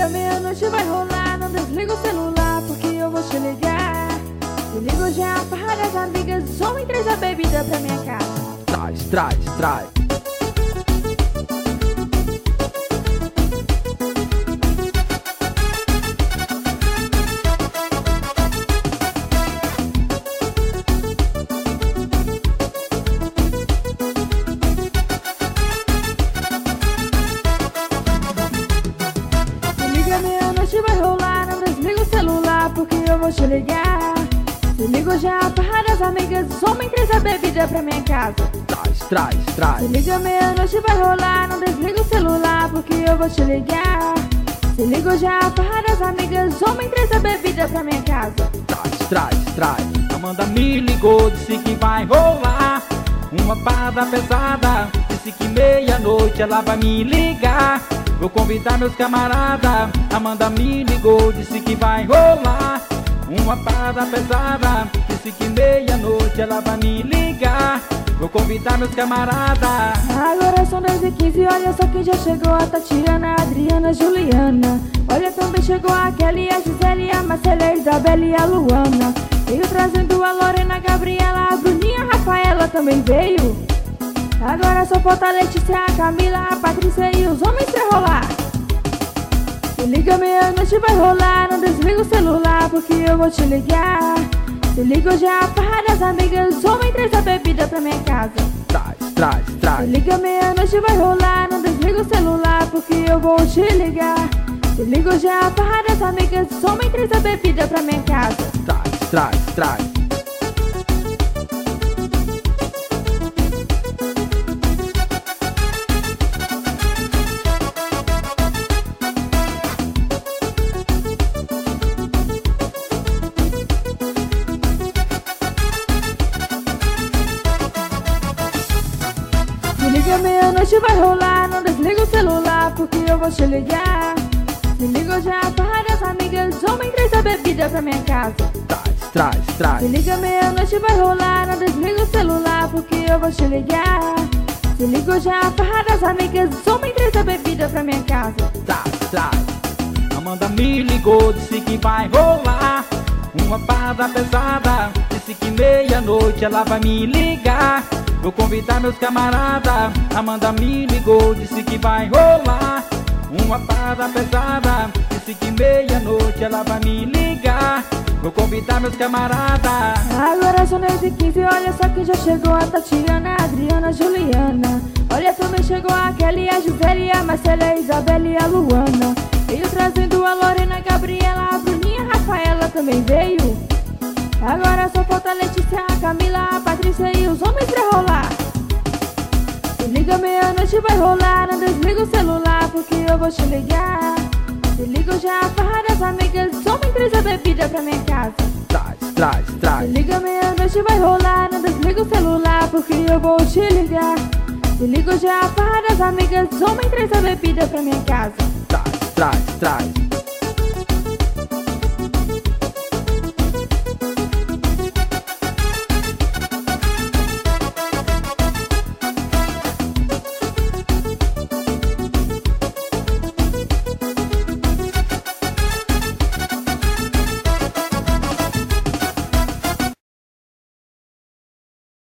meia-noite vai rolar, não desliga o celular porque eu vou te ligar. Se ligo já, farra das amigas, homem traz a bebida pra minha casa. Traz, traz, traz. Meia-noite vai rolar, não desliga o celular porque eu vou te ligar. Se ligo já, farra das amigas, homem traz a bebida pra minha casa. Traz, traz, traz. Se liga, meia-noite vai rolar, não desliga o celular porque eu vou te ligar. Se ligo já, farra das amigas, homem traz a bebida pra minha casa. Traz, traz, traz. Amanda me ligou, disse que vai rolar uma parada pesada. Disse que meia-noite ela vai me ligar. Vou convidar meus camaradas. Amanda me ligou, disse que vai rolar uma parada pesada. Disse que meia-noite ela vai me ligar. Vou convidar meus camaradas. Agora são 10h15, olha só quem já chegou. A Tatiana, a Adriana, a Juliana. Olha, também chegou a Kelly, a Gisele, a Marcela, a Isabela e a Luana. Veio trazendo a Lorena, a Gabriela, a Bruninha, a Rafaela também veio. Agora só falta a Letícia, a Camila, a Patrícia e os homens pra rolar. Se liga, meia-noite vai rolar, não desliga o celular porque eu vou te ligar. Se liga já, farra das amigas, homem traz a bebida pra minha casa. Traz, traz, traz. Se liga, meia-noite vai rolar, não desliga o celular porque eu vou te ligar. Se liga já, farra das amigas, homem traz a bebida pra minha casa. Traz, traz, traz. Se liga, meia-noite vai rolar, não desliga o celular porque eu vou te ligar. Se liga já, farra das amigas, homem traz a bebida pra minha casa. Traz, traz, traz. Se liga, meia-noite vai rolar, não desliga o celular porque eu vou te ligar. Se liga já, farra das amigas, homem traz a bebida pra minha casa. Traz, traz. Amanda me ligou, disse que vai rolar uma parada pesada. Disse que meia-noite ela vai me ligar. Vou convidar meus camaradas. Amanda me ligou, disse que vai rolar uma parada pesada. Disse que meia-noite ela vai me ligar. Vou convidar meus camaradas. Agora são 10h15, olha só quem já chegou. A Tatiana, a Adriana, a Juliana. Olha, também chegou a Kelly, a Gisele, a Marcela, a Isabela e a Luana. Veio trazendo a Lorena, a Gabriela, a Bruninha, a Rafaela também veio. Agora só falta a Letícia, a Camila, a Patrícia e os homens pra rolar. Se liga, meia-noite vai rolar, não desliga o celular porque eu vou te ligar. Se liga já, farra das amigas, homem traz a bebida pra minha casa. Traz, traz, Se traz. liga, meia-noite vai rolar, não desliga o celular porque eu vou te ligar. Se liga já, farra das amigas, homem traz a bebida pra minha casa. Traz, traz, traz.